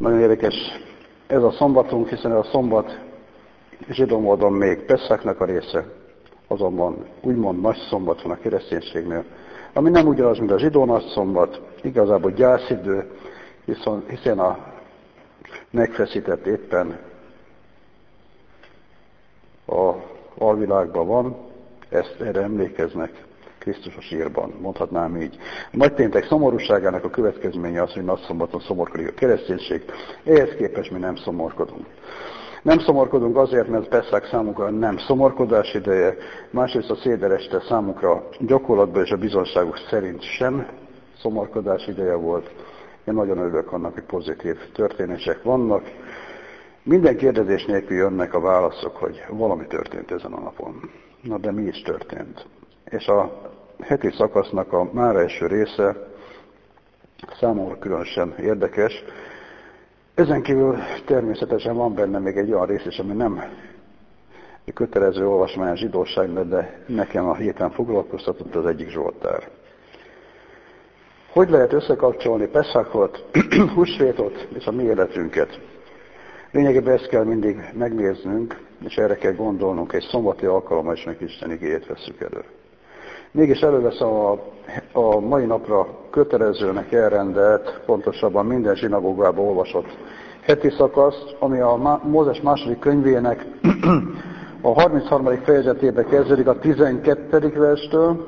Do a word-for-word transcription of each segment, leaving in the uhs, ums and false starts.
Nagyon érdekes ez a szombatunk, hiszen a szombat zsidó módon még Pesszaknak a része, azonban úgymond nagy szombat van a kereszténységnél, ami nem ugyanaz, mint a zsidó nagy szombat, igazából gyászidő, hiszen a megfeszített éppen a alvilágban van, ezt erre emlékeznek Krisztus a sírban, mondhatnám így. A nagy péntek szomorúságának a következménye az, hogy nagy szombaton szomorkodik a kereszténység, ehhez képest mi nem szomorkodunk. Nem szomorkodunk azért, mert Pesszák számunkra nem szomorkodás ideje, másrészt a szédereste számunkra gyakorlatban és a bizonságok szerint sem szomorkodás ideje volt. Én nagyon örülök annak, hogy pozitív történések vannak. Minden kérdezés nélkül jönnek a válaszok, hogy valami történt ezen a napon. Na de mi is történt? És a heti szakasznak a már első része számomra különösen érdekes. Ezen kívül természetesen van benne még egy olyan rész is, ami nem kötelező olvasmány a zsidóságnak, de nekem a héten foglalkoztatott az egyik zsoltár. Hogy lehet összekapcsolni Pesszakot, húsvétot és a mi életünket? Lényegében ezt kell mindig megnéznünk, és erre kell gondolnunk, egy szombati alkalommal is meg Isten igéjét vesszük elő. Mégis előveszem a, a mai napra kötelezőnek elrendelt, pontosabban minden zsinagógában olvasott heti szakaszt, ami a Mózes második könyvének a harmincharmadik fejezetébe kezdődik a tizenkettedik verstől.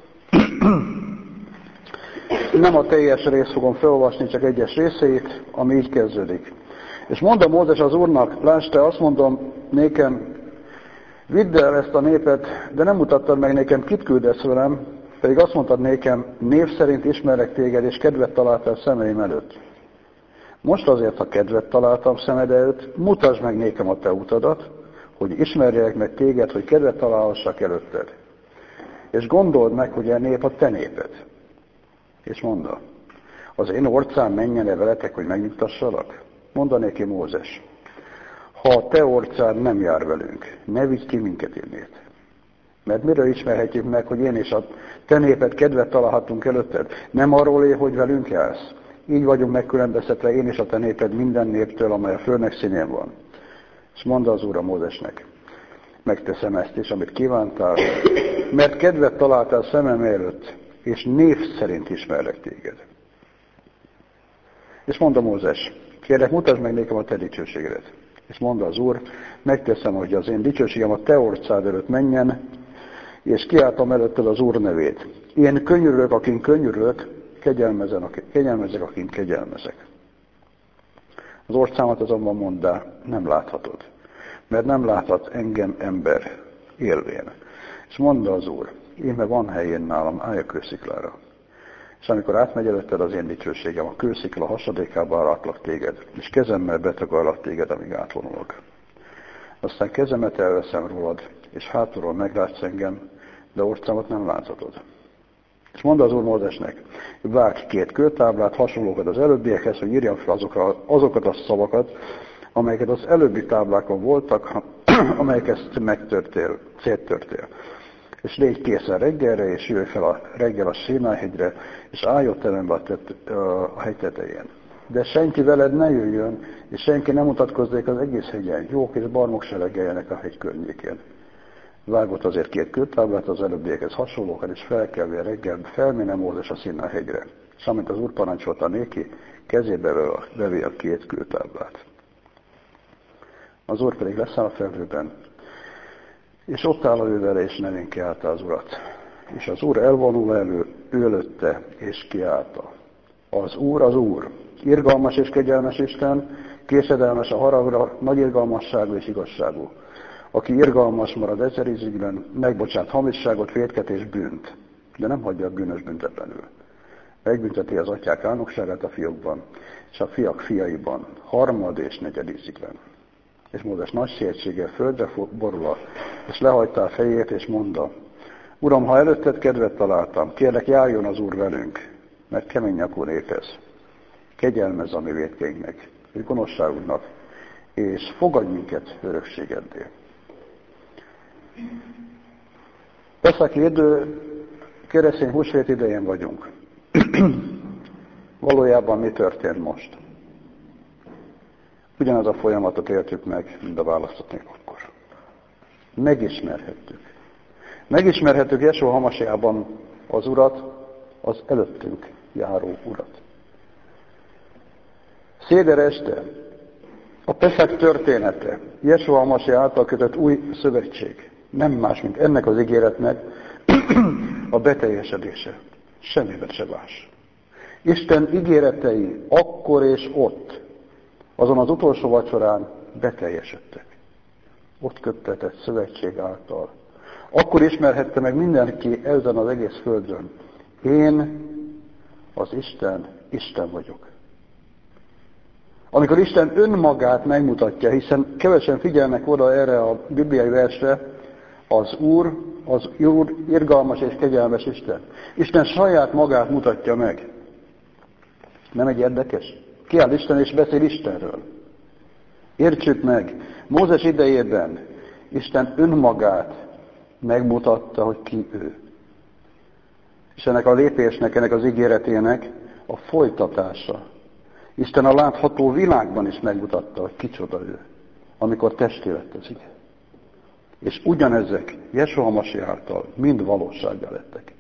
Nem a teljes részt fogom felolvasni, csak egyes részeit, ami így kezdődik. És mondta Mózes az Úrnak, lásd te, azt mondom nékem, vidd el ezt a népet, de nem mutattad meg nékem, kit küldesz velem, pedig azt mondtad nékem, név szerint ismerek téged, és kedvet találtál szemeim előtt. Most azért, ha kedvet találtam szemed előtt, mutasd meg nékem a te utadat, hogy ismerjek meg téged, hogy kedvet találhassak előtted. És gondold meg, hogy a nép a te néped. És mondta, az én orcám menjen-e veletek, hogy megnyugtassalak? Mondd néki Mózes, ha a te orcád nem jár velünk, ne vigy ki minket innét. Mert miről ismerhetjük meg, hogy én és a te néped kedvet találhatunk előtted? Nem arról él, hogy velünk jársz? Így vagyunk megkülönböztetve én és a te néped minden néptől, amely a földnek színén van. És mondta az Úr a Mózesnek, megteszem ezt is, amit kívántál, mert kedvet találtál szemem előtt, és név szerint ismerlek téged. És mondta Mózes, kérlek, mutasd meg nékem a te dicsőségedet. És mondta az Úr, megteszem, hogy az én dicsőségem a te orcád előtt menjen, és kiáltom előtted az Úr nevét. Én könyörülök, akin könyörülök, kegyelmezek, akin kegyelmezek. Az orcámat azonban monddá, nem láthatod, mert nem láthat engem ember élvén. És mondta az Úr, íme van helyén nálam, állj a kősziklára. És amikor átmegy előtted az én dicsőségem, a kőszikla hasadékába arátlak téged, és kezemmel betakarlak téged, amíg átvonulok. Aztán kezemet elveszem rólad, és hátulról meglátsz engem, de orcámat nem láthatod. És mondta az Úr Mózesnek, vágj két kőtáblát, hasonlókat az előbbiekhez, hogy írjam fel azokra, azokat a szavakat, amelyeket az előbbi táblákon voltak, amelyeket megtörtél, széttörtél. És légy készen reggelre, és jöjj fel a reggel a Sínáj-hegyre, és állj ott ellenbe a, tett, a hegy tetején. De senki veled ne jöjjön, és senki nem mutatkozzék az egész hegyen. Jók és barmok se reggeljenek a hegy környékén. Vágott azért két kőtáblát az előbbiekhez hasonlókat, és felkelve reggel felméne Mózes a Sínáj-hegyre. És amint az Úr parancsolta néki, kezébe vevé a két kőtáblát. Az Úr pedig leszáll a felhőben, és ott áll ő vele, és nevén kiáltta az Urat. És az Úr elvonul elő, ő előtte, és kiáltta. Az Úr, az Úr, irgalmas és kegyelmes Isten, késedelmes a haragra, nagy irgalmasságú és igazságú. Aki irgalmas marad ezer ízügyben, megbocsát hamisságot, vétket és bűnt, de nem hagyja a bűnös büntetlenül. Megbünteti az atyák álnokságát a fiókban, és a fiak fiaiban, harmad és negyed ízügyben. És Mózes nagy sietséggel földre borul, és lehajtta a fejét, és mondta, Uram, ha előtted kedvet találtam, kérlek, járjon az Úr velünk, mert kemény nyakú nép ez. Kegyelmezz a mi vétkeinknek, és gonoszságunknak, és fogadj minket örökségeddé. Pesszaki idő, keresztény húsvét idején vagyunk. Valójában mi történt most? Ugyanaz a folyamatot éltük meg, mint a választott nép akkor. Megismerhettük. Megismerhettük Jesúa Hamasiában az Urat, az előttünk járó Urat. Széder este a Pesach története, Jesúa Hamasi által kötött új szövetség. Nem más, mint ennek az ígéretnek a beteljesedése. Semmiben se más. Isten ígéretei akkor és ott, azon az utolsó vacsorán beteljesedtek. Ott köttetett szövetség által. Akkor ismerhette meg mindenki ezen az egész földön. Én az Isten, Isten vagyok. Amikor Isten önmagát megmutatja, hiszen kevesen figyelnek oda erre a bibliai versre, az Úr, az Úr irgalmas és kegyelmes Isten. Isten saját magát mutatja meg. Nem egy érdekes? Kiáll Isten és beszél Istenről. Értsük meg, Mózes idejében Isten önmagát megmutatta, hogy ki ő. És ennek a lépésnek, ennek az ígéretének a folytatása. Isten a látható világban is megmutatta, hogy kicsoda ő, amikor testé lett az ige. És ugyanezek Jesúa Hamasi által mind valósággá lettek.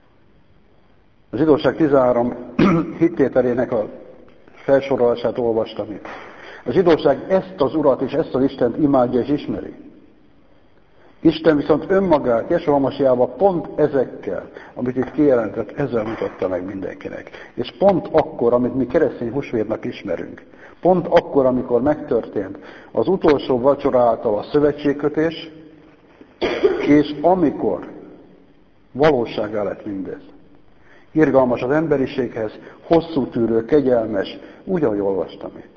A zsidóság tizenhárom hittételének a felsorolását olvastam itt. A zsidóság ezt az Urat és ezt az Istent imádja és ismeri. Isten viszont önmagát Jesúa Hamasiával pont ezekkel, amit itt kijelentett, ezzel mutatta meg mindenkinek. És pont akkor, amit mi keresztény húsvétnak ismerünk, pont akkor, amikor megtörtént az utolsó vacsora által a szövetségkötés, és amikor valósággá lett mindez. Irgalmas az emberiséghez, hosszú tűrő, kegyelmes, úgy, ahogy olvastam itt.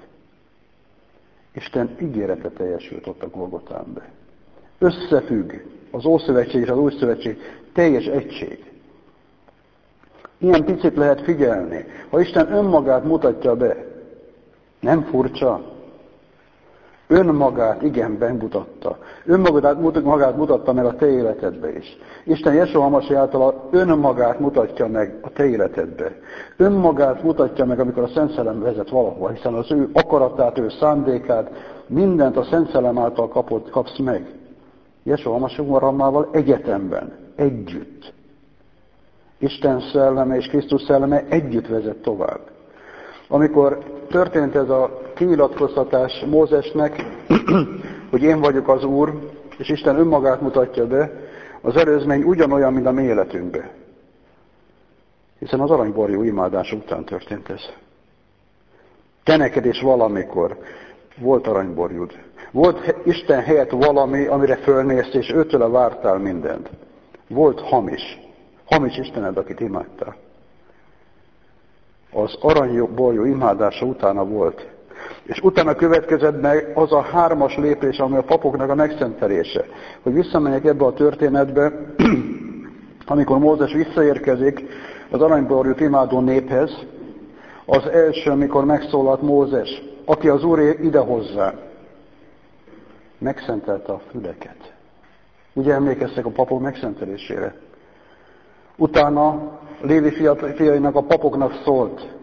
Isten ígérete teljesült ott a Golgotán be. Összefügg az Ószövetség és az Új Szövetség, teljes egység. Ilyen picit lehet figyelni. Ha Isten önmagát mutatja be, nem furcsa? Önmagát igen bemutatta. Önmagát magát mutatta meg a te életedbe is. Isten Jesúa Hamasi által önmagát mutatja meg a te életedbe. Önmagát mutatja meg, amikor a Szent Szellem vezet valahova, hiszen az ő akaratát, ő szándékát, mindent a Szent Szellem által kapod, kapsz meg. Jesúa Hamasi uramával egyetemben, együtt. Isten szelleme és Krisztus szelleme együtt vezet tovább. Amikor történt ez a kinyilatkoztatás Mózesnek, hogy én vagyok az Úr, és Isten önmagát mutatja be, az előzmény ugyanolyan, mint a mi életünkbe. Hiszen az aranyborjú imádás után történt ez. Te neked is valamikor volt aranyborjud. Volt Isten helyett valami, amire fölnéztél, és őtőle vártál mindent. Volt hamis. Hamis Istened, akit imádtál. Az aranyborjú imádása utána volt. És utána következett meg az a hármas lépés, ami a papoknak a megszentelése. Hogy visszamenjek ebbe a történetbe, amikor Mózes visszaérkezik az aranyborjút imádó néphez, az első, amikor megszólalt Mózes, aki az Úr ide hozzá, megszentelte a füleket. Ugye emlékeztek a papok megszentelésére? Utána Lévi fiainak, a papoknak szólt.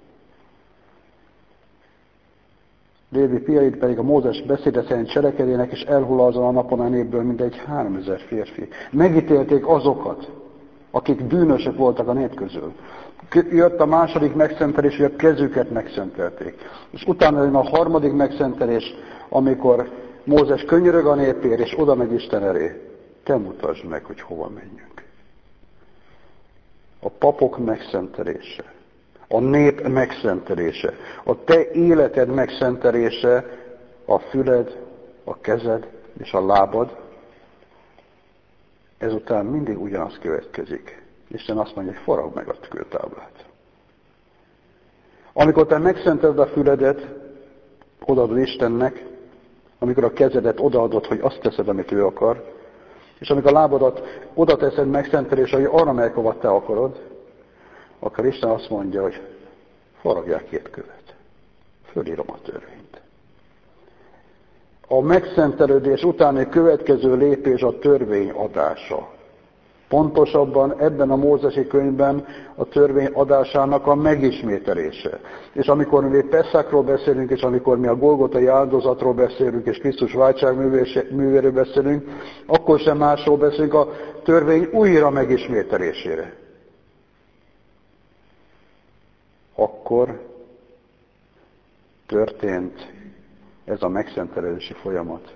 Lévi fiait pedig a Mózes beszéde szerint cselekedének, és elhull azon a napon a népből mindegy háromezer férfi. Megítélték azokat, akik bűnösök voltak a nép közül. Jött a második megszentelés, hogy a kezüket megszentelték. És utána jön a harmadik megszentelés, amikor Mózes könyörög a népért, és oda megy Isten elé. Te mutasd meg, hogy hova menjünk. A papok megszentelése, a nép megszentelése, a te életed megszentelése, a füled, a kezed és a lábad, ezután mindig ugyanaz következik. Isten azt mondja, hogy forrad meg a kőtáblát. Amikor te megszenteled a füledet, odaadod Istennek, amikor a kezedet odaadod, hogy azt teszed, amit ő akar, és amikor a lábadat oda teszed megszentelésre, hogy arra megy, hova te akarod, akkor Isten azt mondja, hogy faragják két követ. Fölírom a törvényt. A megszentelődés utáni következő lépés a törvény adása. Pontosabban ebben a Mózesi könyvben a törvény adásának a megismételése. És amikor mi Pesszakról beszélünk, és amikor mi a Golgotai áldozatról beszélünk, és Krisztus váltságművéről beszélünk, akkor sem másról beszélünk, a törvény újra megismételésére. Akkor történt ez a megszentelési folyamat.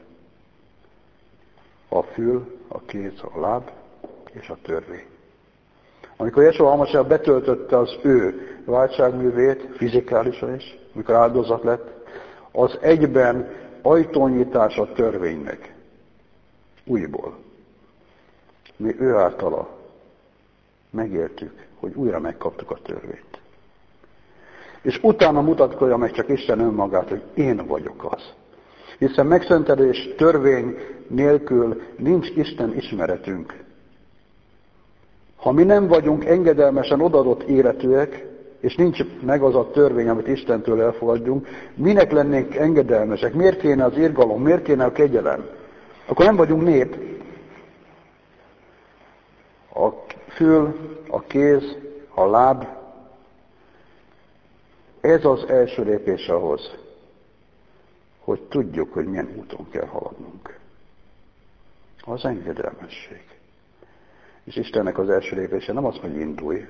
A fül, a kéz, a láb és a törvény. Amikor Jesúa Hamasiach betöltötte az ő váltságművét, fizikálisan is, amikor áldozat lett, az egyben ajtónyitás a törvénynek. Újból. Mi ő általa megéltük, hogy újra megkaptuk a törvényt. És utána mutatkozja meg csak Isten önmagát, hogy én vagyok az. Hiszen megszentelés törvény nélkül nincs Isten ismeretünk. Ha mi nem vagyunk engedelmesen odaadott életűek, és nincs meg az a törvény, amit Istentől elfogadjunk, minek lennénk engedelmesek? Miért kéne az irgalom? Miért kéne a kegyelem? Akkor nem vagyunk nép. A fül, a kéz, a láb, ez az első lépés ahhoz, hogy tudjuk, hogy milyen úton kell haladnunk. Az engedelmesség. És Istennek az első lépése nem az, hogy indulj.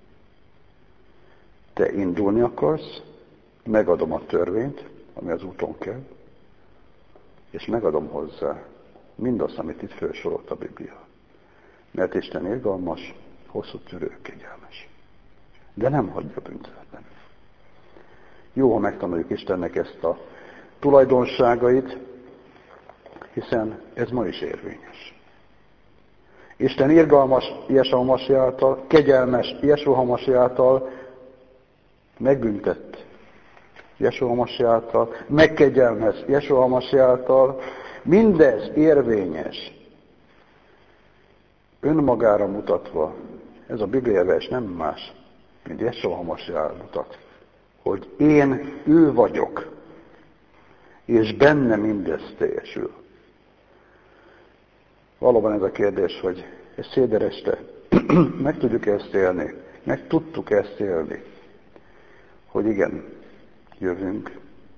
Te indulni akarsz, megadom a törvényt, ami az úton kell, és megadom hozzá mindazt, amit itt felsorolt a Biblia. Mert Isten irgalmas, hosszú tűrő, kegyelmes. De nem hagyja büntetlenül. Jó, ha megtanuljuk Istennek ezt a tulajdonságait, hiszen ez ma is érvényes. Isten irgalmas Jesúa Hamasiach által, kegyelmes Jesúa Hamasiach által megbüntett Jesúa Hamasiach által, megkegyelmez Jesúa Hamasiach által, mindez érvényes. Önmagára mutatva, ez a Biblia vers nem más, mint Jesúa Hamasiach mutat, hogy én ő vagyok, és benne mindez teljesül. Valóban ez a kérdés, hogy ez széder este meg tudjuk ezt élni, meg tudtuk ezt élni, hogy igen, jövünk.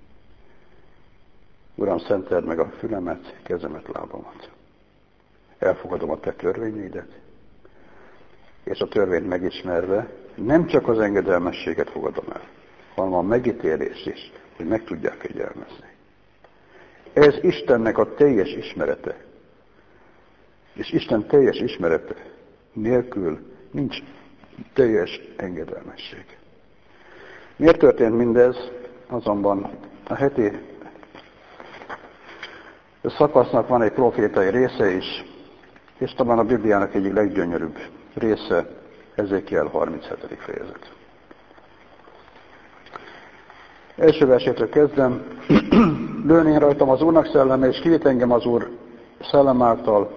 Uram, szenteld meg a fülemet, kezemet, lábamat. Elfogadom a te törvényeidet, és a törvényt megismerve nem csak az engedelmességet fogadom el, hanem a megítélést is, hogy meg tudják kegyelmezni. Ez Istennek a teljes ismerete. És Isten teljes ismerete nélkül nincs teljes engedelmesség. Miért történt mindez? Azonban a heti szakasznak van egy profétai része is, és talán a Bibliának egyik leggyönyörűbb része, Ezékiel harminchetedik fejezet. Első versétől kezdem. Lőn én rajtam az Úrnak szelleme, és kivitt engem az Úr szellem által,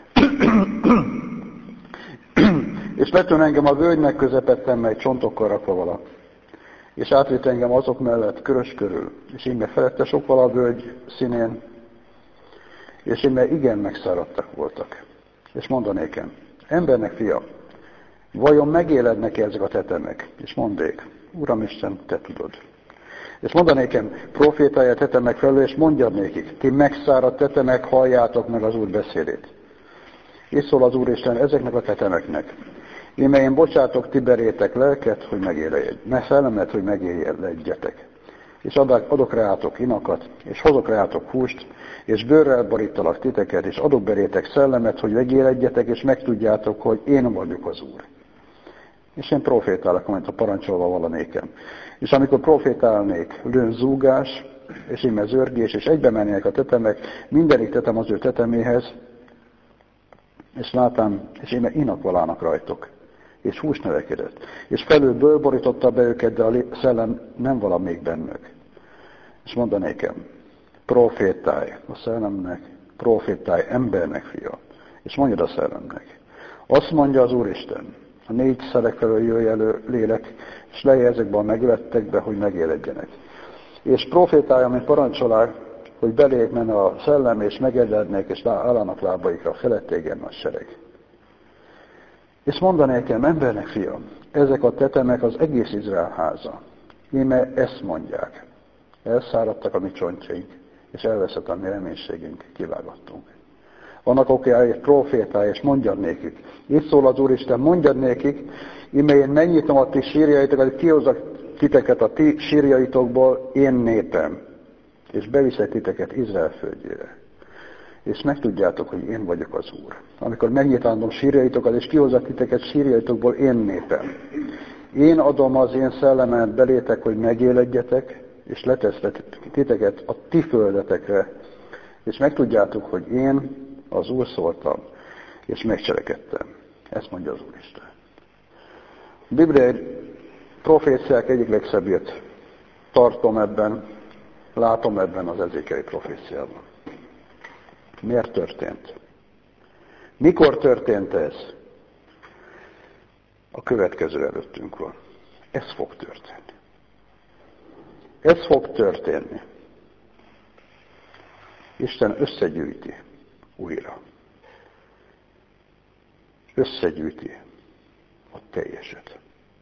és letön engem a völgynek közepettem, mely csontokkal rakva vala. És átvitt engem azok mellett körös körül, és íme felette sok vala a völgy színén, és íme igen megszáradtak voltak. És mondanékem, embernek fia, vajon megélednek ezek a tetemek? És mondék, Uramisten, te tudod. És mondanékem, profétálja tetemek felől, és mondjad nékik, ti megszáradt tetemek, halljátok meg az Úr beszédét. És szól az Úristen ezeknek a tetemeknek. Íme én bocsátok ti berétek lelket, hogy megéljetek, mert szellemet, hogy megéljedjetek. És adok rátok inakat, és hozok rátok húst, és bőrrel borítalak titeket, és adok berétek szellemet, hogy megéledjetek, és megtudjátok, hogy én vagyok az Úr. És én profétálok, amint a parancsolva valanékem. És amikor profétálnék, lőn zúgás, és íme zörgés, és egybe mennének a tetemek, mindenik tetem az ő teteméhez, és látám, és íme inak valának rajtok, és hús növekedett. És felülből borította be őket, de a szellem nem vala még bennük. És mondanékem, profétálj a szellemnek, profétálj embernek, fia, és mondjad a szellemnek. Azt mondja az Úristen, a négy szelek felől jöjj elő lélek, és lejj ezekbe a megölettekbe, hogy megéledjenek. És profétálj, amit parancsolák, hogy beléjük menne a szellem, és megélednek, és állának lábaikra, felettégen nagy sereg. És mondani nekem, embernek fiam, ezek a tetemek az egész Izrael háza. Íme ezt mondják. Elszáradtak a mi csontjaink, és elveszett a mi reménységünk, kivágattunk. Vannak oké, egy profétája, és mondjad nékik. Így szól az Úristen, mondjad nékik, íme én megnyitom a ti sírjaitokat, hogy kihozok titeket a ti sírjaitokból, én népem, és beviszek titeket Izrael földjére. És megtudjátok, hogy én vagyok az Úr. Amikor megnyitandom sírjaitokat, és kihozok titeket sírjaitokból, én népem. Én adom az én szellemet belétek, hogy megéledjetek, és leteszlek titeket a ti földetekre, és megtudjátok, hogy én az Úr szóltam, és megcselekedtem. Ezt mondja az Úristen. A bibliai proféciák egyik legszebbjét tartom ebben, látom ebben az ezékeli proféciában. Miért történt? Mikor történt ez? A következő előttünk van. Ez fog történni. Ez fog történni. Isten összegyűjti újra. Összegyűjti a teljeset.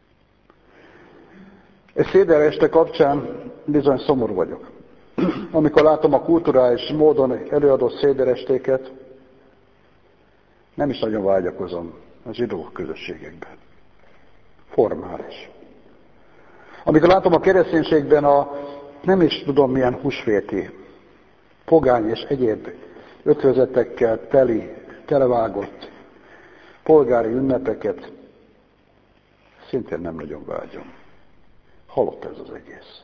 Egy széder este kapcsán bizony szomorú vagyok. Amikor látom a kulturális módon előadott széderestéket, nem is nagyon vágyakozom a zsidó közösségekben. Formális. Amikor látom a kereszténységben a nem is tudom milyen húsvéti, pogány és egyéb ötvözetekkel teli, televágott polgári ünnepeket, szintén nem nagyon vágyom. Halott ez az egész.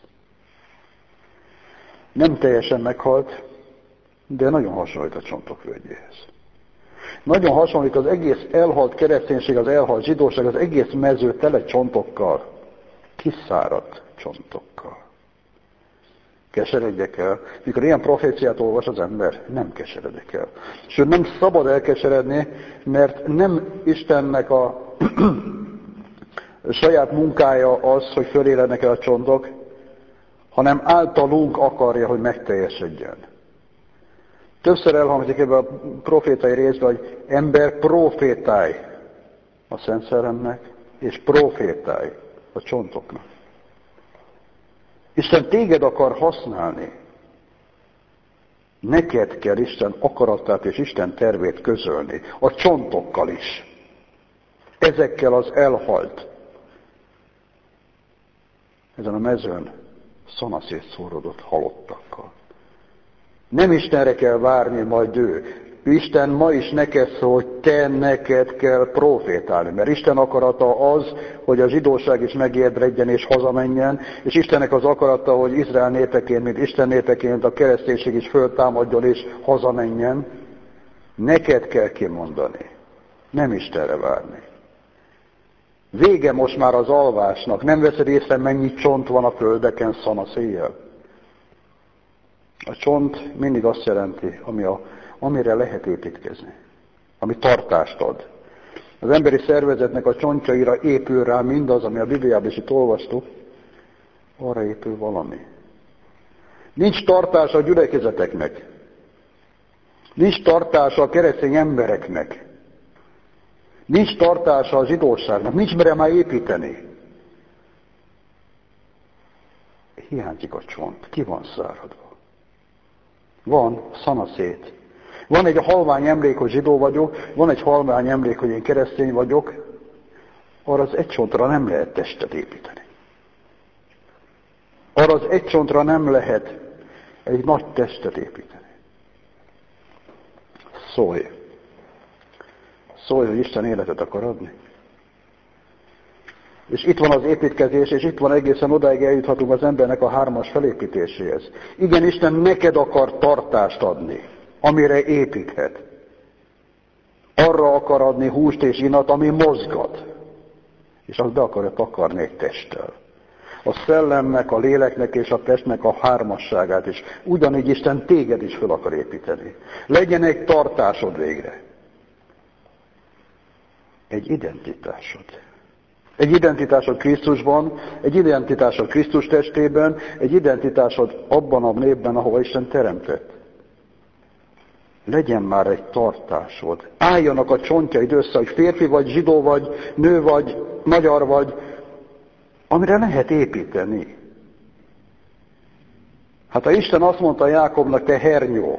Nem teljesen meghalt, de nagyon hasonlít a csontok völgyéhez. Nagyon hasonlít az egész elhalt kereszténység, az elhalt zsidóság, az egész mező tele csontokkal, kiszáradt csontokkal. Keseredjek el. Mikor ilyen proféciát olvas az ember, nem keseredek el. Sőt, nem szabad elkeseredni, mert nem Istennek a saját munkája az, hogy fölélednek el a csontok, hanem általunk akarja, hogy megteljesedjen. Többször elhangzik ebben a profétai részben, hogy ember profétálj a Szent Szellemnek, és profétálj a csontoknak. Isten téged akar használni. Neked kell Isten akaratát és Isten tervét közölni. A csontokkal is. Ezekkel az elhalt. Ezen a mezőn szanaszét szórodott halottakkal. Nem Istenre kell várni, majd ő. Isten ma is neked szól, hogy te neked kell profétálni. Mert Isten akarata az, hogy a zsidóság is megébredjen és hazamenjen, és Istennek az akarata, hogy Izrael népeként, mint Isten népeként a kereszténység is föltámadjon és hazamenjen. Neked kell kimondani. Nem Istenre várni. Vége most már az alvásnak. Nem veszed észre, mennyi csont van a földeken szanaszéjjel? A csont mindig azt jelenti, ami a, amire lehet építkezni. Ami tartást ad. Az emberi szervezetnek a csontjaira épül rá mindaz, ami a Bibliában is itt olvastuk, arra épül valami. Nincs tartása a gyülekezeteknek. Nincs tartása a keresztény embereknek. Nincs tartása a zsidóságnak. Nincs mere már építeni. Hiányzik a csont. Ki van száradva? Van szanaszét. Van egy halvány emlék, hogy zsidó vagyok, van egy halvány emlék, hogy én keresztény vagyok, arra az egy csontra nem lehet testet építeni. Arra az egy csontra nem lehet egy nagy testet építeni. Szólj! Szólj, hogy Isten életet akar adni. És itt van az építkezés, és itt van egészen odáig eljuthatunk az embernek a hármas felépítéséhez. Igen, Isten neked akar tartást adni, amire építhet. Arra akar adni húst és inat, ami mozgat. És azt be akarja takarni egy testtel. A szellemnek, a léleknek és a testnek a hármasságát is. Ugyanígy Isten téged is fel akar építeni. Legyen egy tartásod végre. Egy identitásod. Egy identitásod Krisztusban, egy identitásod Krisztus testében, egy identitásod abban a népben, ahova Isten teremtett. Legyen már egy tartásod. Álljanak a csontjaid össze, hogy férfi vagy, zsidó vagy, nő vagy, magyar vagy, amire lehet építeni. Hát ha Isten azt mondta Jákobnak, te hernyó,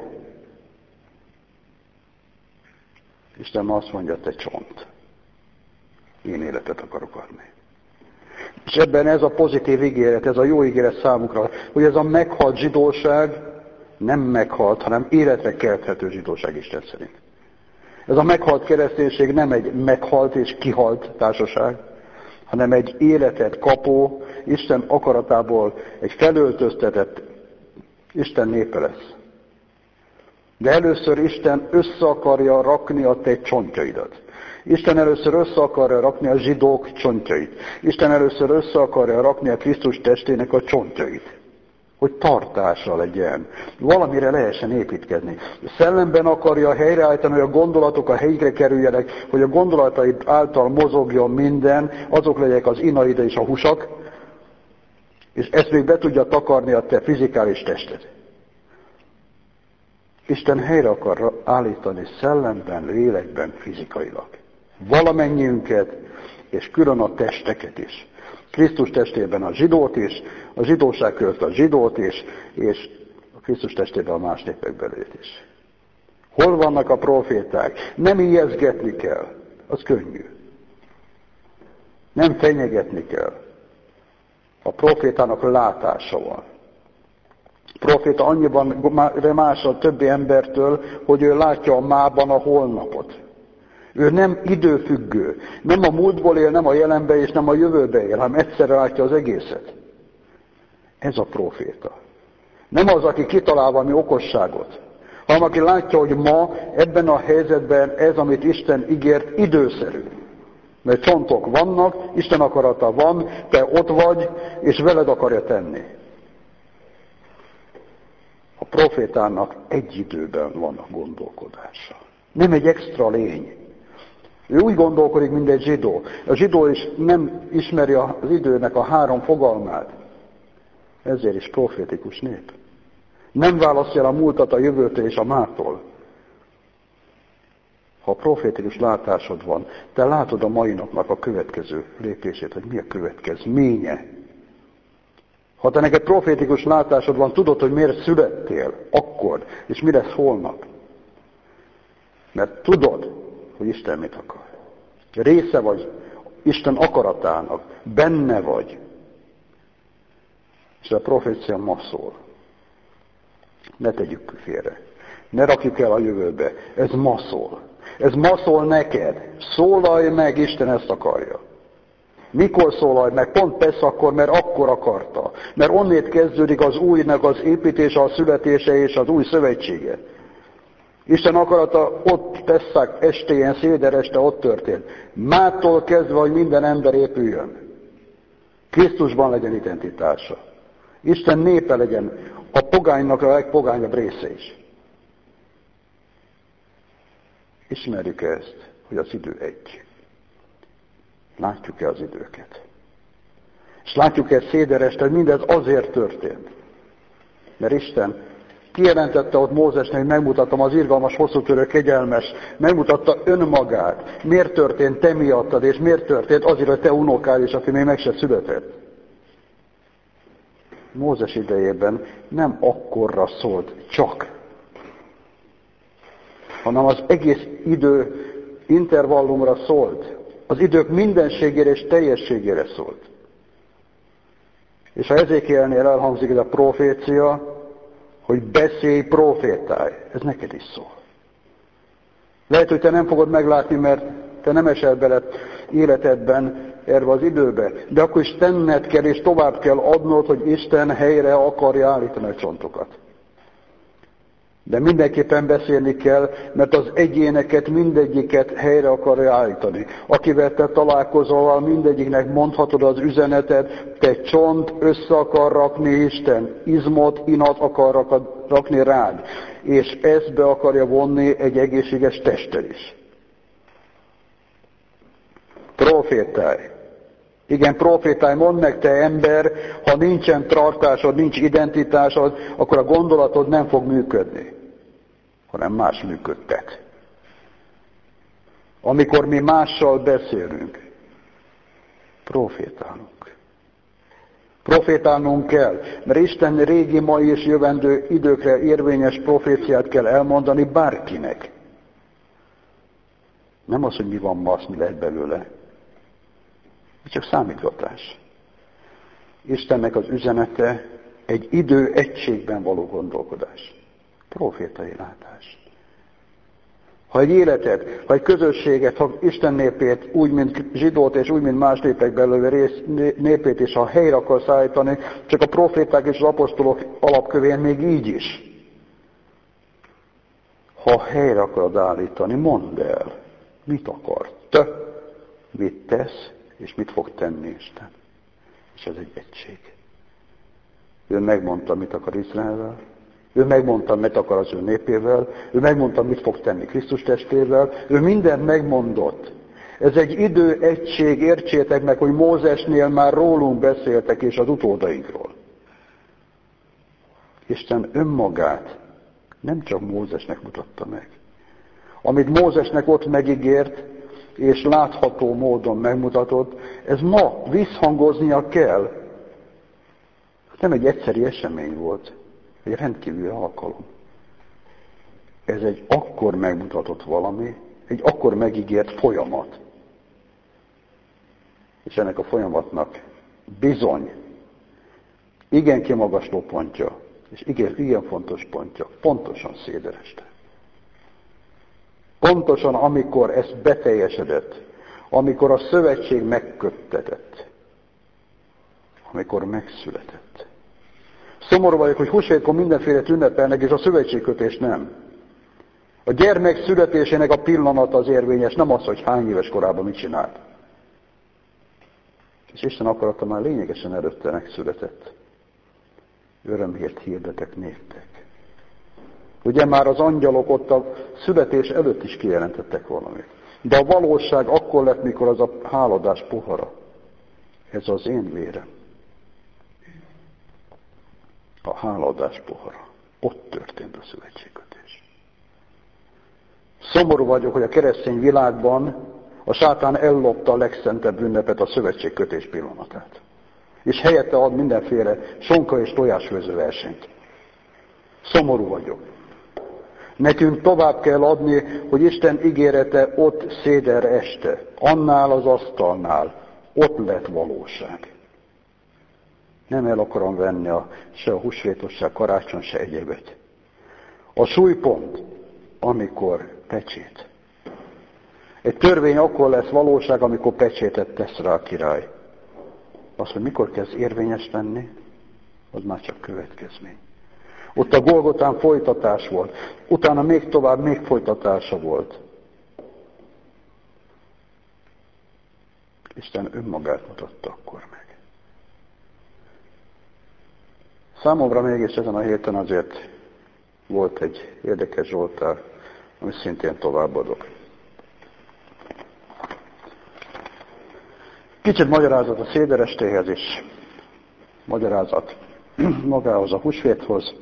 Isten azt mondja, te csont. Én életet akarok adni. És ebben ez a pozitív ígéret, ez a jó ígéret számukra, hogy ez a meghalt zsidóság nem meghalt, hanem életre kelthető zsidóság Isten szerint. Ez a meghalt kereszténység nem egy meghalt és kihalt társaság, hanem egy életet kapó, Isten akaratából egy felöltöztetett Isten népe lesz. De először Isten össze akarja rakni a te csontjaidat. Isten először össze akarja rakni a zsidók csontjait. Isten először össze akarja rakni a Krisztus testének a csontjait. Hogy tartása legyen. Valamire lehessen építkezni. Szellemben akarja helyreállítani, hogy a gondolatok a helyükre kerüljenek, hogy a gondolataid által mozogjon minden, azok legyenek az inaid és a húsak, és ezt még be tudja takarni a te fizikális tested. Isten helyre akar állítani szellemben, lélekben, fizikailag. Valamennyiünket, és külön a testeket is. Krisztus testében a zsidót is, a zsidóság között a zsidót is, és a Krisztus testében a más népek belőlét is. Hol vannak a proféták? Nem ijeszgetni kell, az könnyű. Nem fenyegetni kell. A profétának látása van. A proféta annyiban más a többi embertől, hogy ő látja a mában a holnapot. Ő nem időfüggő, nem a múltból él, nem a jelenbe és nem a jövőbe él, hanem egyszerre látja az egészet. Ez a proféta. Nem az, aki kitalál valami okosságot, hanem aki látja, hogy ma ebben a helyzetben ez, amit Isten ígért, időszerű. Mert csontok vannak, Isten akarata van, te ott vagy, és veled akarja tenni. A profétának egy időben van a gondolkodása. Nem egy extra lény. Ő úgy gondolkodik, mint egy zsidó. A zsidó is nem ismeri az időnek a három fogalmát. Ezért is profétikus nép. Nem választja el a múltat a jövőtől és a mától. Ha profétikus látásod van, te látod a mai napnak a következő lépését, hogy mi a következménye. Ha te neked profétikus látásod van, tudod, hogy miért születtél akkor, és mi lesz holnap. Mert tudod, hogy Isten mit akar. Része vagy Isten akaratának, benne vagy. És a profécia ma szól. Ne tegyük félre. Ne rakjuk el a jövőbe. Ez ma szól. Ez ma szól neked. Szólalj meg, Isten ezt akarja. Mikor szólalj meg? Pont persze akkor, mert akkor akarta. Mert onnét kezdődik az újnak az építése, a születése és az új szövetsége. Isten akarata ott Pesszák estéjén, széder este ott történt. Mától kezdve, hogy minden ember épüljön. Krisztusban legyen identitása. Isten népe legyen a pogánynak a legpogányabb része is. Ismerjük ezt, hogy az idő egy. Látjuk-e az időket? És látjuk-e széder este, hogy mindez azért történt. Mert Isten kijelentette ott Mózesnek, hogy megmutattam az irgalmas, hosszútörő, kegyelmes, megmutatta önmagát. Miért történt te miattad, és miért történt azért, hogy te unokád is, aki még meg se született. Mózes idejében nem akkorra szólt csak, hanem az egész idő intervallumra szólt. Az idők mindenségére és teljességére szólt. És ha Ezékielnél elhangzik ez a profécia, hogy beszélj, profétálj, ez neked is szól. Lehet, hogy te nem fogod meglátni, mert te nem esel bele életedben erre az időbe, de akkor is tenned kell, és tovább kell adnod, hogy Isten helyre akarja állítani a csontokat. De mindenképpen beszélni kell, mert az egyéneket, mindegyiket helyre akarja állítani. Akivel te találkozol, mindegyiknek mondhatod az üzenetet, te csont össze akar rakni Isten, izmot, inat akar rakni rád, és ezt be akarja vonni egy egészséges testtel is. Profétálj. Igen, profétálj, mondd meg, te ember, ha nincsen tartásod, nincs identitásod, akkor a gondolatod nem fog működni. hanem más működtet. Amikor mi mással beszélünk, profétálunk. Profétálnunk kell, mert Isten régi, mai és jövendő időkre érvényes proféciát kell elmondani bárkinek. Nem az, hogy mi van ma, azt mi lehet belőle. Csak számítgatás. Istennek az üzenete egy idő egységben való gondolkodás. Profétai látás. Ha egy életet, ha egy közösséget, ha Isten népét, úgy, mint zsidót és úgy, mint más népek belőle rész, népét is, ha helyre akarsz állítani, csak a proféták és az apostolok alapkövén még így is. Ha helyre akarod állítani, mondd el, mit akar te, mit tesz, és mit fog tenni Isten. És ez egy egység. Ő megmondta, mit akar Izraelvel, ő megmondta, mit akar az ő népével, ő megmondta, mit fog tenni Krisztus testével, ő mindent megmondott. Ez egy idő egység, értsétek meg, hogy Mózesnél már rólunk beszéltek, és az utódainkról. Isten önmagát nem csak Mózesnek mutatta meg. Amit Mózesnek ott megígért, és látható módon megmutatott, ez ma visszhangoznia kell. Nem egy egyszeri esemény volt, egy rendkívüli alkalom. Ez egy akkor megmutatott valami, egy akkor megígért folyamat. És ennek a folyamatnak bizony igen kimagasló pontja, és igen, igen fontos pontja, pontosan szédereste. Pontosan amikor ez beteljesedett, amikor a szövetség megköttetett, amikor megszületett. Szomorú vagyok, hogy húsvétkor mindenféle ünnepelnek, és a szövetségkötés nem. A gyermek születésének a pillanata az érvényes, nem az, hogy hány éves korában mit csinált. És Isten akarata már lényegesen előtte megszületett. Örömhírt hirdetek néktek. Ugye már az angyalok ott a születés előtt is kijelentettek valamit. De a valóság akkor lett, mikor az a háladás pohara. Ez az én vérem. A háladás pohara. Ott történt a szövetségkötés. Szomorú vagyok, hogy a keresztény világban a sátán ellopta a legszentebb ünnepet, a szövetségkötés pillanatát. És helyette ad mindenféle sonka és tojásfőző versenyt. Szomorú vagyok. Nekünk tovább kell adni, hogy Isten ígérete ott széder este, annál az asztalnál, ott lett valóság. Nem el akarom venni a, se a húsvétosság, karácsony, se egyébet. A súlypont, amikor pecsét. Egy törvény akkor lesz valóság, amikor pecsétet tesz rá a király. Az, hogy mikor kezd érvényes lenni, az már csak következmény. Ott a Golgotán folytatás volt, utána még tovább, még folytatása volt. Isten önmagát mutatta akkor meg. Számomra mégis ezen a héten azért volt egy érdekes Zsoltár, amit szintén továbbadok. Kicsit magyarázat a széderestéhez is, magyarázat magához a húsvéthoz,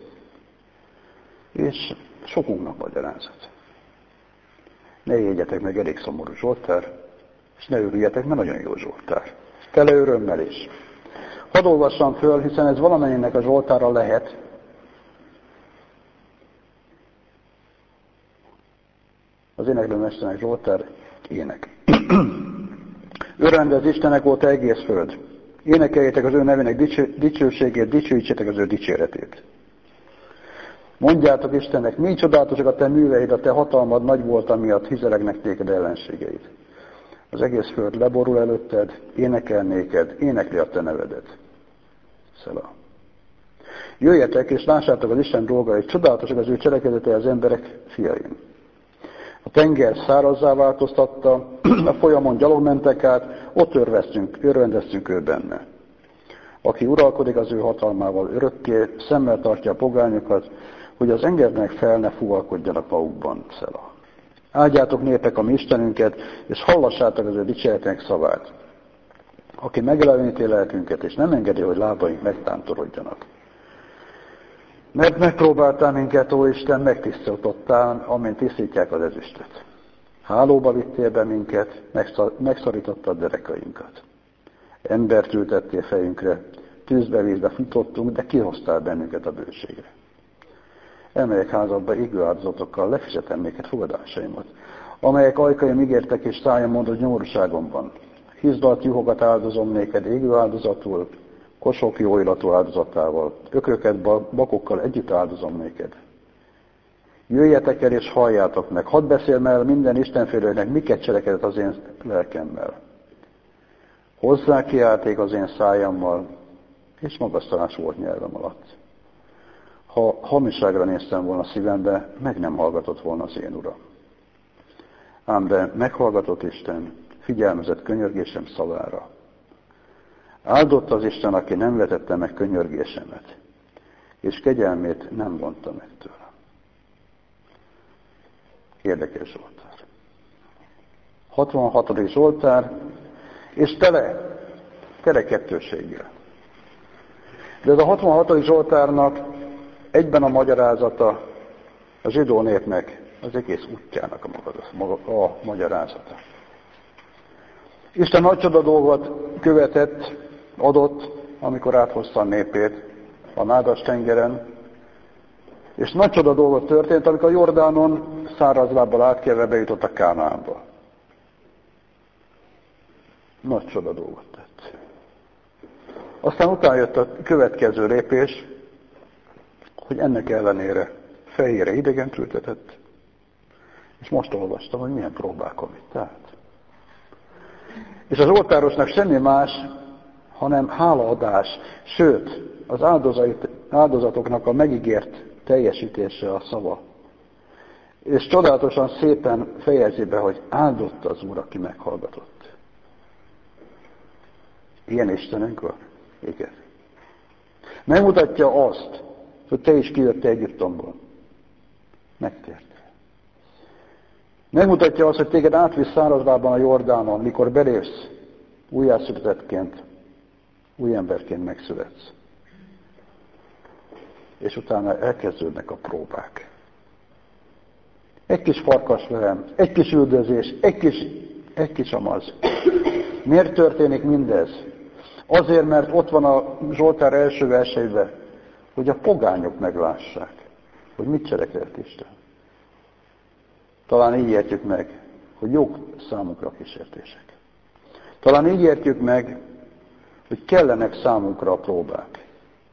és sokunknak magyarázat. Ne jegyetek meg, elég szomorú Zsoltár, és ne örüljetek, mert nagyon jó Zsoltár. Tele örömmel is. Hadd olvassam föl, hiszen ez valamennyinek a Zsoltára lehet. Az éneklőmesternek Zsoltár ének. Örvendez Istenek volt egész föld. Énekeljétek az ő nevének dicső, dicsőségét, dicsőítsétek az ő dicséretét. Mondjátok Istennek, mi csodálatosak a te műveid, a te hatalmad nagy volt, amiatt hizelegnek téged ellenségeid. Az egész föld leborul előtted, énekel néked, énekli a te nevedet. Szela. Jöjjetek és lássátok az Isten dolgait, csodálatosak az ő cselekedete az emberek fiain. A tenger szárazzá változtatta, a folyamon gyalog mentek át, ott örvesztünk, örvendeztünk ő benne. Aki uralkodik az ő hatalmával örökké, szemmel tartja a pogányokat, hogy az engednek fel ne fuvalkodjanak magukban. Szela. Áldjátok népek a mi Istenünket, és hallassátok az ő dicséretének szavát. Aki megeleveníti lelkünket, és nem engedi, hogy lábaink megtántorodjanak. Mert megpróbáltál minket, ó Isten, megtisztítottál, amint tisztítják az ezüstöt. Hálóba vittél be minket, megszorítottad derekainkat. Embert ültettél fejünkre, tűzbe, vízbe futottunk, de kihoztál bennünket a bőségre. Elmegyek házadba égő áldozatokkal, lefizetem néked fogadásaimat, amelyek ajkaim ígértek és szájam mondott nyomorúságomban. Hízdalt juhokat áldozom néked égő áldozatul, kosok jó illatú áldozatával, ökröket bakokkal együtt áldozom néked. Jöjjetek el és halljátok meg, hadd beszéljem el minden istenfélőnek, miket cselekedett az én lelkemmel. Hozzá kiálték az én szájammal, és magasztalás volt nyelvem alatt. Ha hamiságra néztem volna szívembe, meg nem hallgatott volna az én Uram. Ám de meghallgatott Isten, figyelmezett könyörgésem szavára. Áldott az Isten, aki nem vetette meg könyörgésemet, és kegyelmét nem vonta meg tőlem. Érdekes Zsoltár. hatvanhatodik Zsoltár, és tele, tele kettőséggel. De ez a hatvanhatodik Zsoltárnak egyben a magyarázata a zsidó népnek, az egész útjának a, maga, a magyarázata. Isten nagy csoda dolgot követett, adott, amikor áthozta a népét a nádas tengeren, és nagy csoda dolgot történt, amikor a Jordánon száraz lábbal átkelve bejutott a Kánaánba. Nagy csoda dolgot tett. Aztán utána jött a következő lépés, hogy ennek ellenére fejére idegent ültetett, és most olvastam, hogy milyen próbákon itt állt. És az oltárosnak semmi más, hanem hálaadás, sőt, az áldozatoknak a megígért teljesítése a szava. És csodálatosan szépen fejezi be, hogy áldott az Úr, aki meghallgatott. Ilyen Istenünk van? Igen. Megmutatja azt, hogy te is kijöttél Egyiptomból. Megtértél. Megmutatja azt, hogy téged átvisz szárazlában a Jordánon, mikor belépsz újjászületettként, új emberként megszületsz. És utána elkezdődnek a próbák. Egy kis farkasverem, egy kis üldözés, egy kis, egy kis amaz. Miért történik mindez? Azért, mert ott van a Zsoltár első verseiben, hogy a pogányok meglássák, hogy mit cselekedett Isten. Talán így értjük meg, hogy jók számunkra a kísértések. Talán így értjük meg, hogy kellenek számunkra a próbák.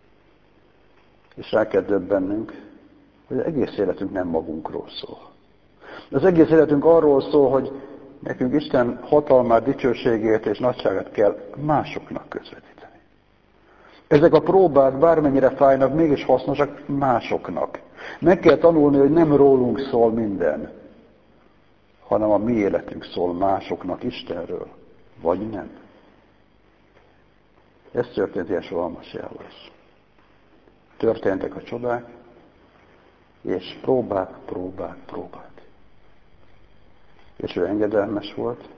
És rá kell döbbennünk, hogy az egész életünk nem magunkról szól. Az egész életünk arról szól, hogy nekünk Isten hatalmát, dicsőségét és nagyságát kell másoknak közvetíteni. Ezek a próbák bármennyire fájnak, mégis hasznosak másoknak. Meg kell tanulni, hogy nem rólunk szól minden, hanem a mi életünk szól másoknak Istenről, vagy nem. Ez történt Jesó Amasiával is. Történtek a csodák, és próbák, próbák, próbák. És ő engedelmes volt,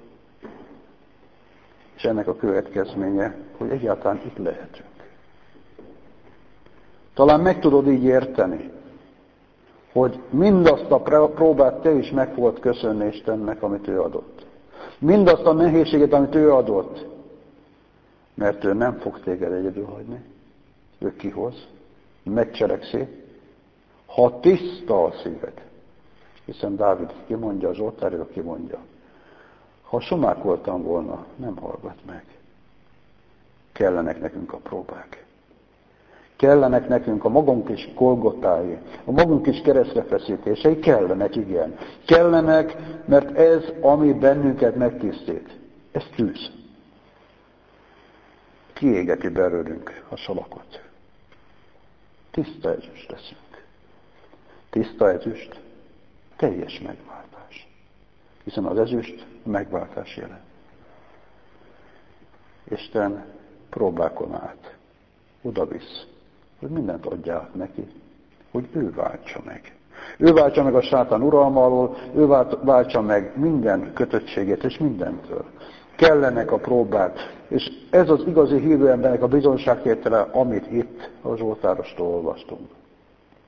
és ennek a következménye, hogy egyáltalán itt lehetünk. Talán meg tudod így érteni, hogy mindazt a próbát te is meg fogod köszönni Istennek, amit ő adott. Mindazt a nehézséget, amit ő adott, mert ő nem fog téged egyedül hagyni, ő kihoz, megcselekszi, ha tiszta a szíved. Hiszen Dávid kimondja, az Zsoltárról kimondja, ha sumák voltam volna, nem hallgat meg. Kellenek nekünk a próbák. Kellenek nekünk a magunk is Golgotái, a magunk is keresztrefeszítései, kellenek, igen. Kellenek, mert ez, ami bennünket megtisztít, ez tűz. Kiégeti belőlünk a salakot. Tiszta ezüst leszünk. Tiszta ezüst, teljes megváltás. Hiszen az ezüst megváltás jelent. Isten próbákon át oda visz, hogy mindent adjál neki, hogy ő váltsa meg. Ő váltsa meg a sátán uralma alól, ő váltsa meg minden kötöttségét és mindentől. Kellenek a próbák, és ez az igazi hívő embernek a bizonságtétele, amit itt a Zsoltárostól olvastunk.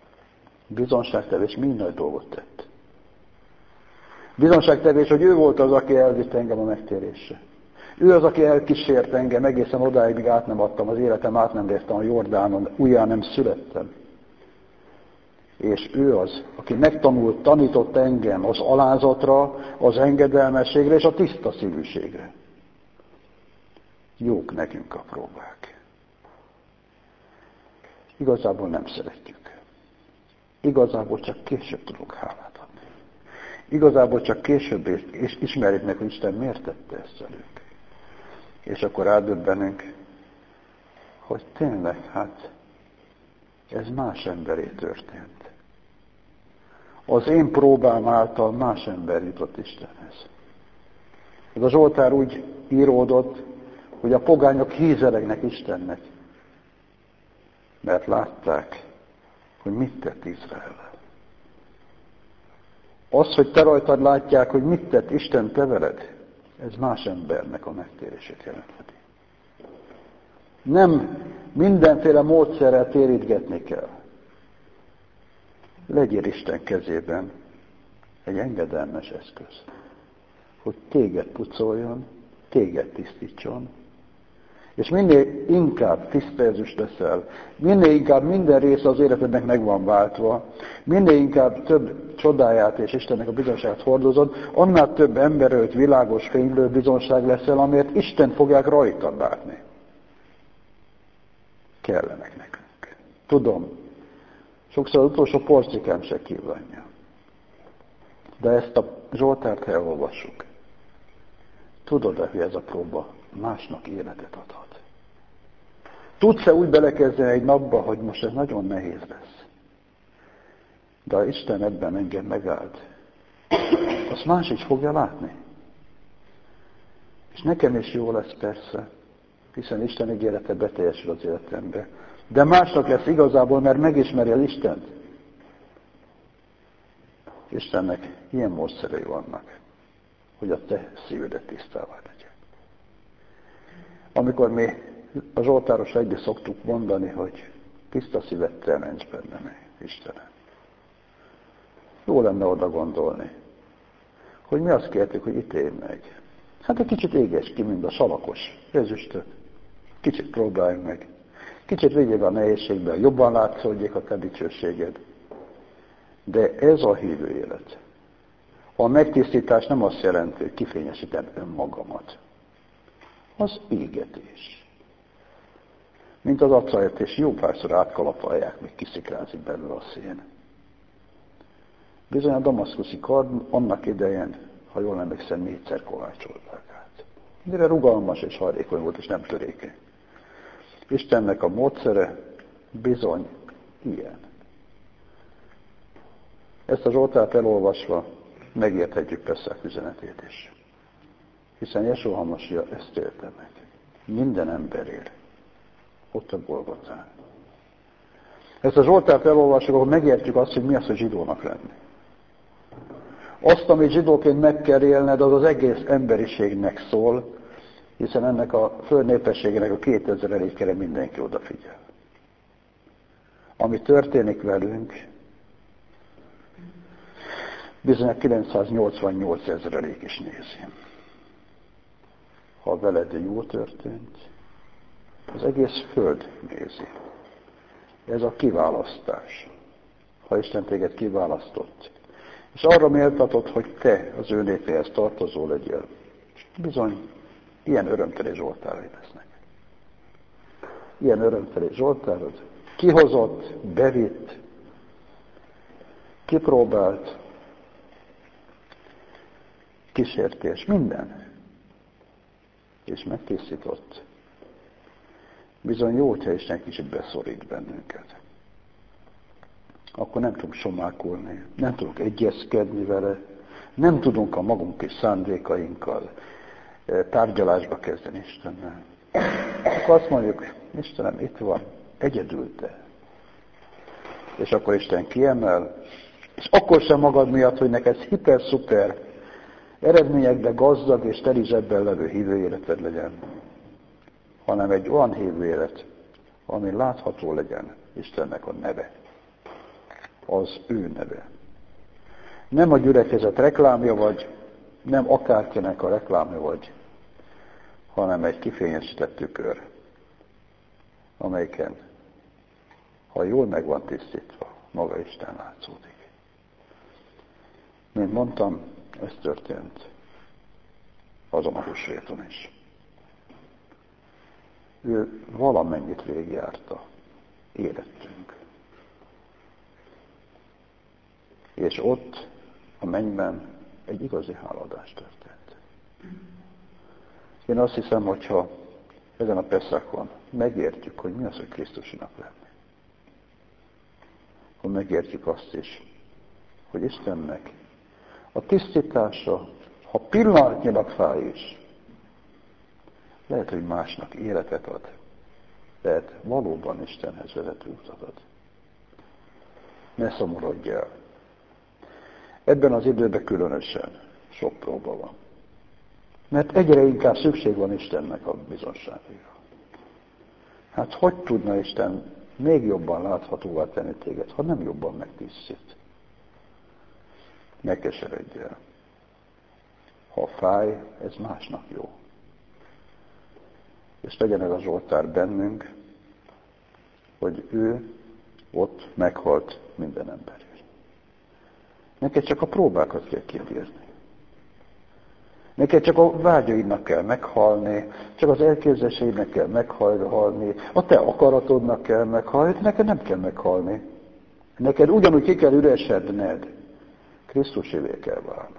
Bizonságtevés mind nagy dolgot tett. Bizonságtevés, hogy ő volt az, aki elvitt engem a megtérésre. Ő az, aki elkísért engem egészen odáig, míg át nem adtam az életem, át nem léptem a Jordánon, újjá nem születtem. És ő az, aki megtanult, tanított engem az alázatra, az engedelmességre és a tiszta szívűségre. Jók nekünk a próbák. Igazából nem szeretjük. Igazából csak később tudok hálát adni. Igazából csak később és ismerjük meg, hogy Isten miért tette ezt velünk. És akkor rádöbbenünk, hogy tényleg, hát ez más emberé történt. Az én próbám által más ember jutott Istenhez. Ez a Zsoltár úgy íródott, hogy a pogányok hízelegnek Istennek, mert látták, hogy mit tett Izrael. Az, hogy te rajtad látják, hogy mit tett Isten te veled, ez más embernek a megtérését jelentheti. Nem mindenféle módszerrel térítgetni kell. Legyél Isten kezében egy engedelmes eszköz, hogy téged pucoljon, téged tisztítson, és minél inkább tiszta Jézus leszel, minél inkább minden része az életednek meg van váltva, minél inkább több csodáját és Istennek a bizonságát hordozod, annál több emberölt, világos, fénylő bizonság leszel, amért Isten fogják rajtad látni. Kellenek nekünk. Tudom, sokszor az utolsó porcikám se kívánja. De ezt a Zsoltárt elolvassuk. Tudod-e, hogy ez a próba másnak életet adhat? Tudsz-e úgy belekezdeni egy napba, hogy most ez nagyon nehéz lesz? De Isten ebben engem megállt. Azt más is fogja látni. És nekem is jó lesz persze, hiszen Isten ígérete beteljesül az életembe. De másnak lesz igazából, mert megismeri az Istent. Istennek ilyen módszerei vannak, hogy a te szívedet tisztává tegye. Amikor mi a Zsoltáros együtt szoktuk mondani, hogy tiszta szívet teremts bennem, Istenem. Jó lenne oda gondolni, hogy mi azt kértük, hogy ítélj meg. Hát egy kicsit éges ki, mint a salakos Jézustől. Kicsit próbálj meg. Kicsit vigyél a nehézségben, jobban látszódjék a te dicsőséged. De ez a hívő élet. A megtisztítás nem azt jelenti, hogy kifényesítem önmagamat. Az égetés. Mint az acajt, és jó párszor átkalapalják, még kiszikrázik belőle a szén. Bizony a damaszkuszi kard annak idején, ha jól emlékszem, négyszer kovácsolták át. Mire rugalmas és hajlékony volt, és nem törékeny. Istennek a módszere bizony ilyen. Ezt a Zsoltárt elolvasva megérthetjük persze a üzenetét is. Hiszen Jesó Hamasia ezt élte meg. Minden emberért. Ott a Golgotán. Ezt a Zsoltárt elolvasva, akkor megértjük azt, hogy mi az, hogy zsidónak lenni. Azt, amit zsidóként meg kell élned, az az egész emberiségnek szól, hiszen ennek a föld népességének a kétezer elékére mindenki odafigyel. Ami történik velünk, bizony a kilencszáznyolcvannyolc ezerelék is nézi. Ha veled jó történt, az egész föld nézi. Ez a kiválasztás. Ha Isten téged kiválasztott, és arra méltatott, hogy te az ő népéhez tartozó legyél, bizony ilyen örömteli zsoltárai lesznek. Ilyen örömteli zsoltárod kihozott, bevitt, kipróbált, kísértés, minden. És megtisztított. Bizony jó, hogyha Isten kicsit beszorít bennünket. Akkor nem tudunk somákolni, nem tudunk egyezkedni vele, nem tudunk a magunk és szándékainkkal tárgyalásba kezdeni Istennel. Akkor azt mondjuk, Istenem, itt van, egyedül te. És akkor Isten kiemel, és akkor sem magad miatt, hogy neked hiper-szuper, eredményekben gazdag és teli zsebben levő hívő életed legyen, hanem egy olyan hívő élet, ami látható legyen Istennek a neve. az ő neve. Nem a gyülekezet reklámja vagy, nem akárkinek a reklámja vagy, hanem egy kifényesített tükör, amelyiken, ha jól meg van tisztítva, maga Isten látszódik. Mint mondtam, ez történt azon a húsvéton is. Ő valamennyit végigjárta életünk. És ott a mennyben egy igazi háladás történt. Én azt hiszem, hogyha ezen a Peszachon megértjük, hogy mi az, hogy Krisztusinak lenni. Hogy megértjük azt is, hogy Istennek a tisztítása, ha pillanatnyilag fáj is, lehet, hogy másnak életet ad. Lehet valóban Istenhez vezető utat ad. Ne szomorodj el. Ebben az időben különösen sok próba van. Mert egyre inkább szükség van Istennek a bizonságára. Hát hogy tudna Isten még jobban láthatóvá tenni téged, ha nem jobban megtisztít? Ne keseredj el. Ha fáj, ez másnak jó. És legyen ez a Zsoltár bennünk, hogy ő ott meghalt minden emberért. Neked csak a próbákat kell kibírni. Neked csak a vágyaidnak kell meghalni, csak az elképzeléseidnek kell meghalni, a te akaratodnak kell meghalni, neked nem kell meghalni. Neked ugyanúgy ki kell üresedned, Krisztusévé kell válnod.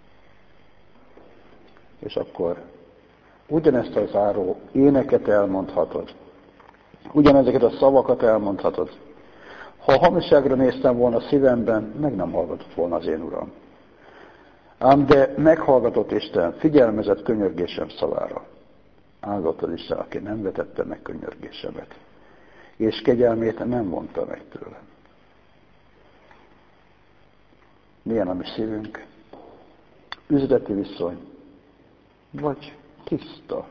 És akkor ugyanezt az záró éneket elmondhatod, ugyanezeket a szavakat elmondhatod. Ha hamiságra néztem volna szívemben, meg nem hallgatott volna az én Uram. Ám de meghallgatott Isten, figyelmezett könyörgésem szavára. Áldott az Isten, aki nem vetette meg könyörgésemet, és kegyelmét nem vonta meg tőlem. Milyen a mi szívünk? Üzleti viszony, vagy tiszta.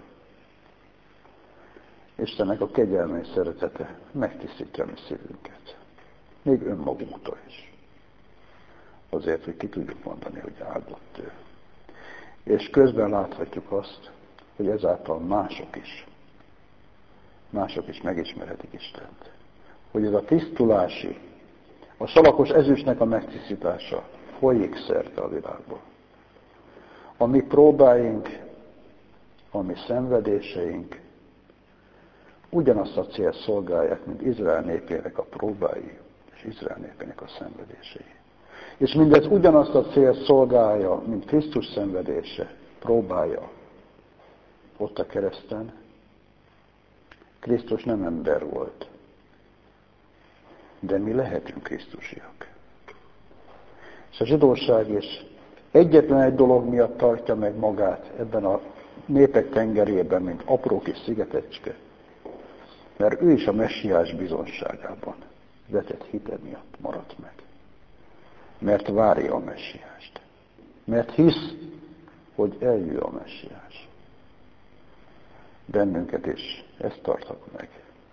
Istennek a kegyelme és szeretete megtisztítja a mi szívünket. Még önmagunktól is. Azért, hogy ki tudjuk mondani, hogy áldott ő. És közben láthatjuk azt, hogy ezáltal mások is, mások is megismerhetik Istent. Hogy ez a tisztulási, a salakos ezüstnek a megtisztítása folyik szerte a világban. A mi próbáink, a mi szenvedéseink ugyanazt a célt szolgálják, mint Izrael népének a próbái, és Izrael népének a szenvedései. És mindez ugyanazt a célt szolgálja, mint Krisztus szenvedése, próbája. Ott a kereszten Krisztus nem ember volt, de mi lehetünk krisztusiak. És a zsidóság is egyetlen egy dolog miatt tartja meg magát ebben a népek tengerében, mint apró kis szigetecske, mert ő is a messiás bizonságában vetett hite miatt maradt meg. Mert várja a messiást. Mert hisz, hogy eljön a messiás. Bennünket is ezt tarthat meg.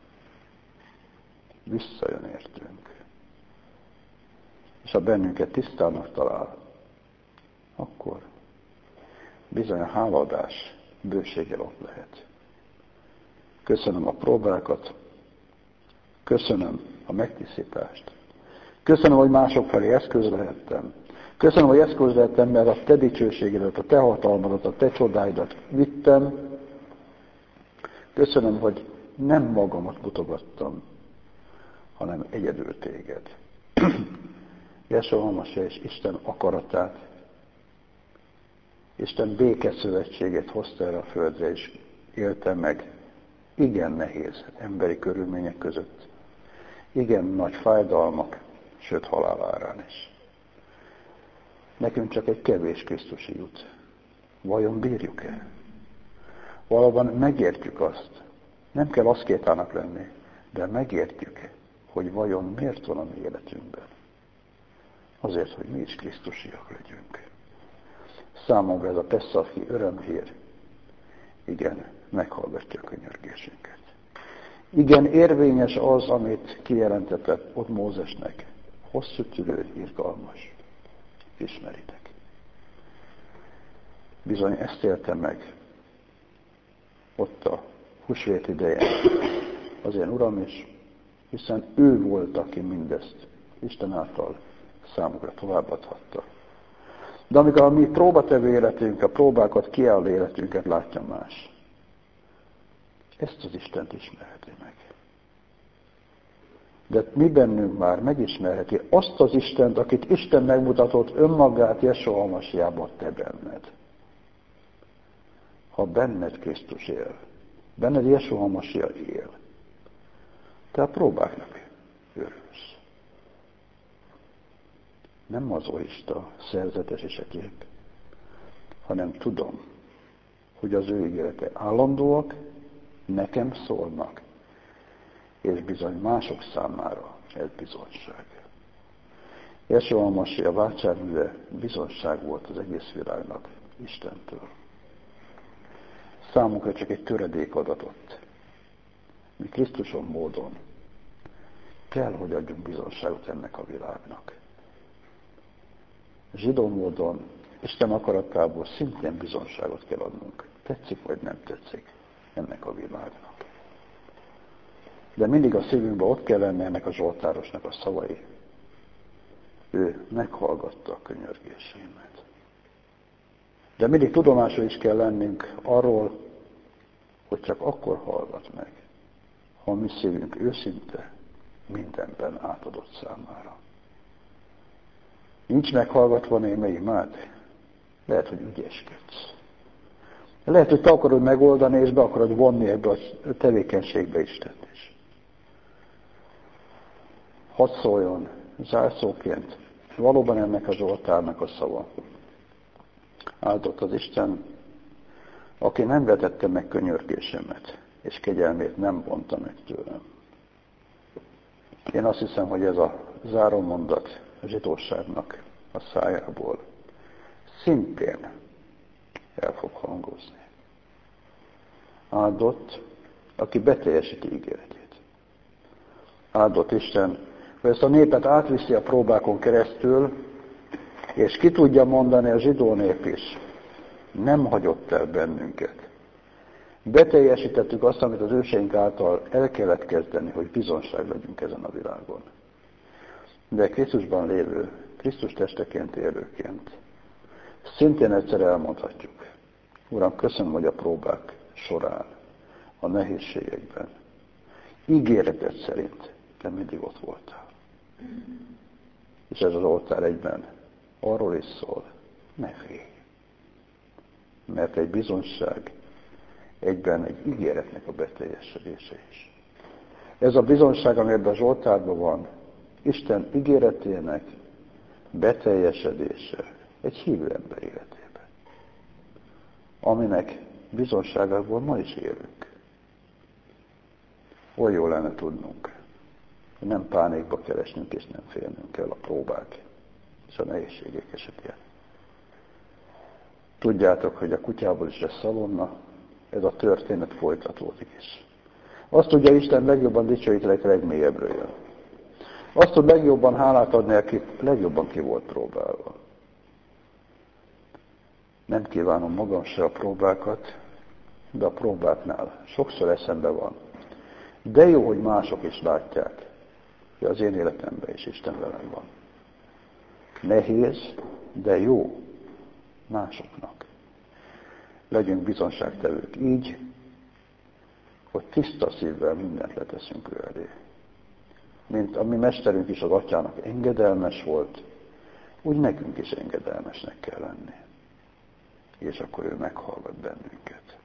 Visszajön értünk. És ha bennünket tisztának talál, akkor bizony a hálaadás bőséggel ott lehet. Köszönöm a próbákat, köszönöm a megtisztítást, köszönöm, hogy mások felé eszköz lehettem, köszönöm, hogy eszköz lehettem, mert a te dicsőségedet, a te hatalmadat, a te csodáidat vittem, köszönöm, hogy nem magamat mutogattam, hanem egyedül téged. Jesúa Hamasi és Isten akaratát, Isten békeszövetségét hozta erre a földre, és élte meg igen nehéz emberi körülmények között, igen nagy fájdalmak, sőt halál árán is. Nekünk csak egy kevés Krisztusi jut. Vajon bírjuk-e? Valóban megértjük azt, nem kell aszkétának lenni, de megértjük, hogy vajon miért van a mi életünkben. Azért, hogy mi is Krisztusiak legyünk. Számomra ez a pesszachi örömhír, igen, meghallgatja a könyörgésünket. Igen, érvényes az, amit kijelentetett ott Mózesnek, hosszú tűrő, irgalmas. Ismeritek. Bizony ezt élte meg ott a húsvét idején az én Uram is, hiszen ő volt, aki mindezt Isten által számukra továbbadhatta. De amikor a mi próbatevő életünk, a próbákat kiálló életünket látja más, ezt az Istent ismerheti meg. De mi bennünk már megismerheti azt az Istent, akit Isten megmutatott önmagát Jesua Hamasiában te benned. Ha benned Krisztus él, benned Jesua Hamasia él, te a próbáknak örülsz. Nem mazochista, szerzetes és egyéb, hanem tudom, hogy az ő ígérete állandóak, nekem szólnak, és bizony mások számára ez bizonyság. Jesua Hamasia váltságműve bizonyság volt az egész világnak Istentől. Számunkra csak egy töredék adatot. Mi Krisztuson módon kell, hogy adjunk bizonyságot ennek a világnak. Zsidó módon Isten akaratából szintén bizonyságot kell adnunk. Tetszik vagy nem tetszik ennek a világnak. De mindig a szívünkben ott kell lenni ennek a Zsoltárosnak a szavai. Ő meghallgatta a könyörgésémet. De mindig tudomásul is kell lennünk arról, hogy csak akkor hallgat meg, ha a mi szívünk őszinte, mindenben átadott számára. Nincs meghallgatva néme imád? Lehet, hogy ügyeskedsz. Lehet, hogy te akarod megoldani, és be akarod vonni ebbe a tevékenységbe Istent is. Hadd szóljon zárszóként valóban ennek a Zsoltárnak a szava. Áldott az Isten, aki nem vetette meg könyörgésemet, és kegyelmét nem vonta meg tőlem. Én azt hiszem, hogy ez a zárómondat a zsidóságnak a szájából szintén el fog hangozni. Áldott, aki beteljesíti ígéretét. Áldott Isten, hogy ezt a népet átviszi a próbákon keresztül, és ki tudja mondani a zsidó nép is, nem hagyott el bennünket. Beteljesítettük azt, amit az őseink által el kellett kezdeni, hogy bizonság legyünk ezen a világon. De Krisztusban lévő, Krisztus testeként élőként szintén egyszer elmondhatjuk. Uram, köszönöm, hogy a próbák során, a nehézségekben, ígéreted szerint te mindig ott voltál. És ez az oltár egyben arról is szól, ne félj. Mert egy bizonyság egyben egy ígéretnek a beteljesedése is. Ez a bizonyság, ami ebben a Zsoltárban van, Isten ígéretének beteljesedése egy hívő ember életében, aminek bizonyságából ma is élünk. Olyan jó lenne tudnunk, hogy nem pánikba keresnünk és nem félnünk kell a próbák és a nehézségek esetén. Tudjátok, hogy a kutyából is lesz szalonna, ez a történet folytatódik is. Azt tudja Isten legjobban dicsőítelek legmélyebbről jön. Azt tud legjobban hálát adni, aki legjobban ki volt próbálva. Nem kívánom magam se a próbákat, de a próbáknál sokszor eszembe van. De jó, hogy mások is látják, hogy az én életemben is Isten velem van. Nehéz, de jó másoknak. Legyünk bizonságtevők így, hogy tiszta szívvel mindent leteszünk ő elé. Mint a mi mesterünk is az atyának engedelmes volt, úgy nekünk is engedelmesnek kell lenni. És akkor ő meghallgat bennünket.